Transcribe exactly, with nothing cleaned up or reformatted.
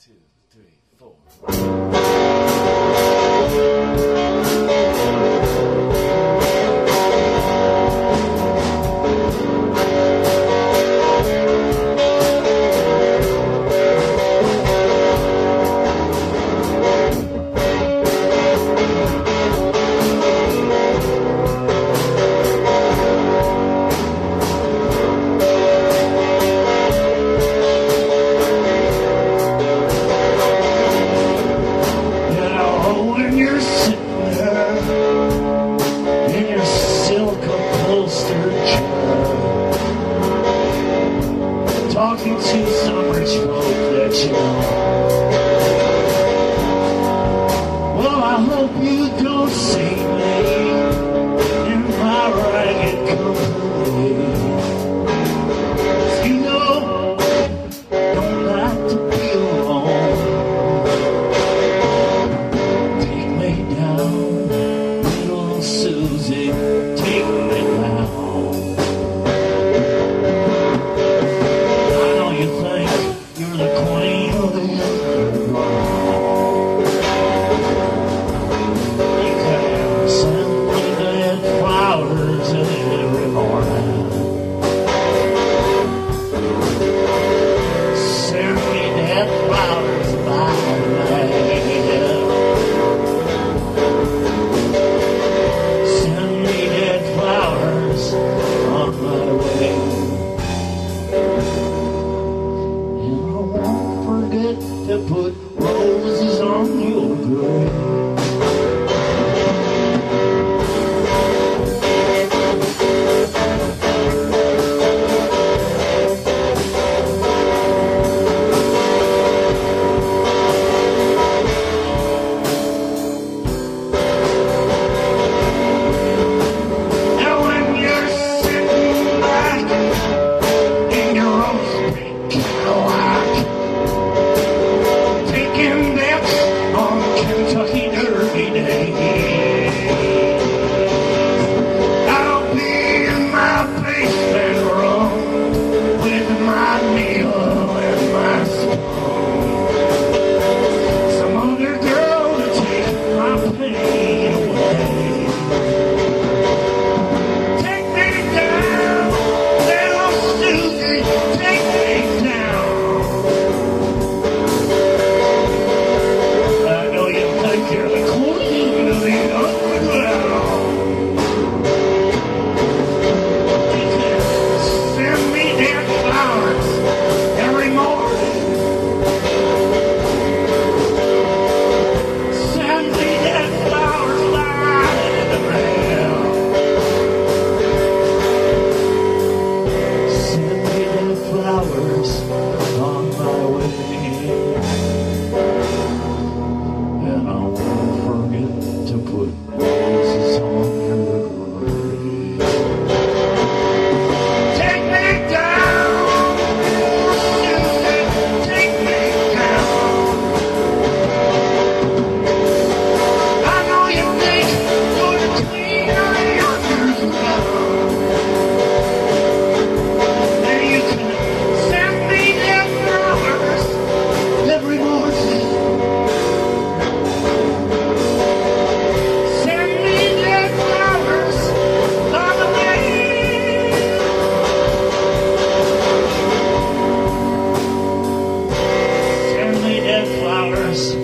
two, three, four. Talking to some rich folk that you know. Well, I hope you don't see me in my ragged company. You know, don't like to be alone. Take me down, little Susie, take me down. You're the queen of the underworld. You can send me dead flowers every morning. Send me dead flowers by night. Send me dead flowers on my way. To put roses on your grave. And when you're sitting back in your own Cadillac, Kentucky Derby Day, I'll be in my basement room with my needle and my spoon. Some other girl to take my pain away. Take me down, little Susie, take me down. You're the queen of the underground. Send me dead flowers every morning. Send me dead flowers lying in the ground. Send me dead flowers on my way. And I won't forget to put roses on your grave. Take me down, Susan, take me down. I know you think you're the queen of the underground. And you can send me dead flowers every morning. Flowers